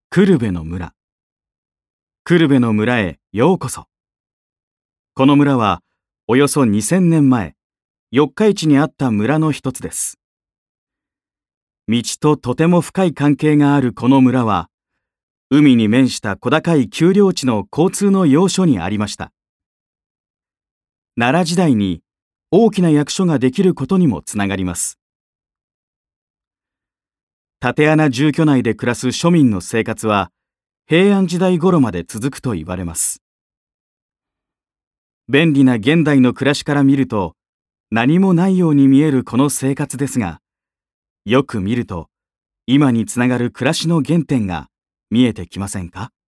久留部の村。久留部の村へようこそ。この村はおよそ2000年前、四日市にあった村の一つです。道ととても深い関係があるこの村は、海に面した小高い丘陵地の交通の要所にありました。奈良時代に大きな役所ができることにもつながります。竪穴住居内で暮らす庶民の生活は平安時代頃まで続くと言われます。便利な現代の暮らしから見ると何もないように見えるこの生活ですが、よく見ると今につながる暮らしの原点が見えてきませんか？